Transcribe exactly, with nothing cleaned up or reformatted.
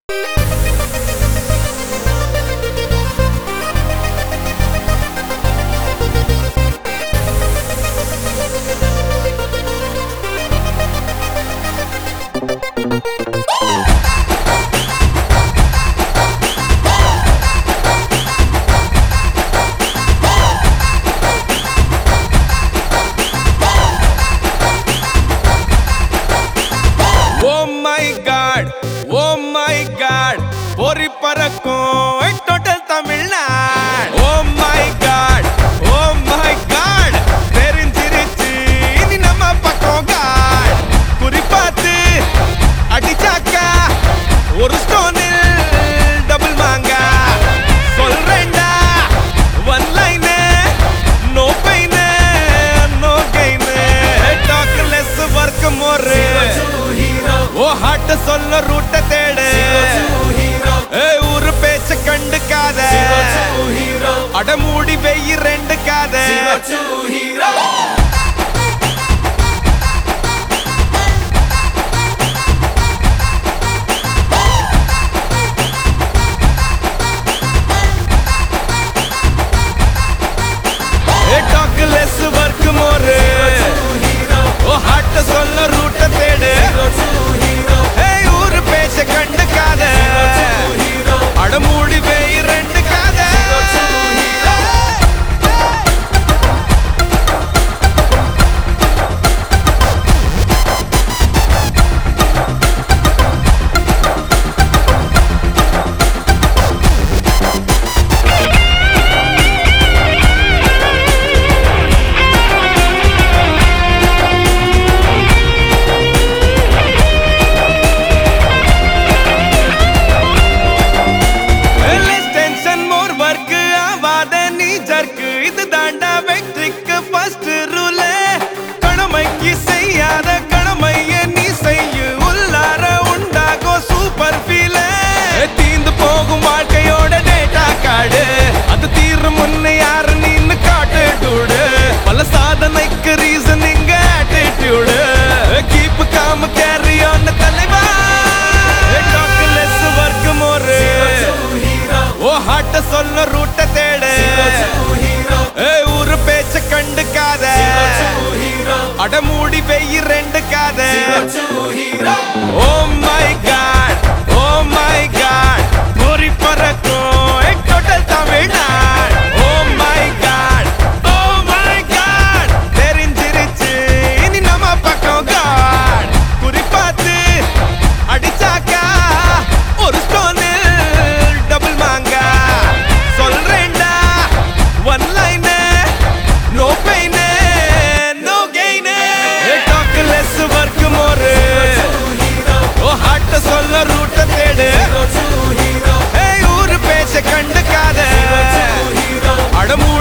பொறி பறக்கும் total Tamil Nadu. Oh my God, oh my God, தெரிஞ்சிருச்சு இனி நம்ம பக்கம் காட். குறி பார்த்து அடிச்சாக்கா ஒரு ஸ்டோனில் டபுள் மாங்கா. சொல்றேன்டா one line, no pain no gain, talkless work more. Oh heart சொல்ல ரூட்ட தேடு, ஊரு பேச்ச கண்டுக்காத, அடமூடி வெயி ரெண்டு காத. டாக்லெஸ் ஒர்க் மோர். ஓ ஹார்ட் சொல்ல ரூட்ட தேடு, ஊரு பேச்ச கண்டுக்காத, அடமூடி வெயி ரெண்டு காத. இது தாண்டா வெற்றிக்கு ஃபர்ஸ்ட் ரூல். கடமைக்கு செய்யாத கடமைய நீ செய்யு, உள்ளார உண்டாகும் சூப்பர் ஃபீல். தீந்து போகும் வாழ்க்கையோட டேட்டா கார்டு, அது தீரும் முன்ன யாரு நின்னு காட்டு டூடு. பல சாதனைக்கு reasoning attitude, keep calm carry on தலைவா. Talkless work more. Oh heart சொல்ல ரூட்ட தேடு, ஊரு பேச்ச கண்டுக்காத, அடமூடி வெயி ரெண்டு காத. Oh my God, oh my God, பொறி பறக்கும் total Tamil Nadu. Oh my God, oh my God, தெரிஞ்சிருச்சு இனி நம்ம பக்கம் காட். குறி பார்த்து அடிச்சாக்கா ஒரு ஸ்டோனில் டபுள் மாங்கா. சொல்றேன்டா one line, no pain no gain, talkless work more. Oh heart சொல்ல ரூட்ட தேடு, ஊரு பேச்ச கண்டுக்காத, அடமூ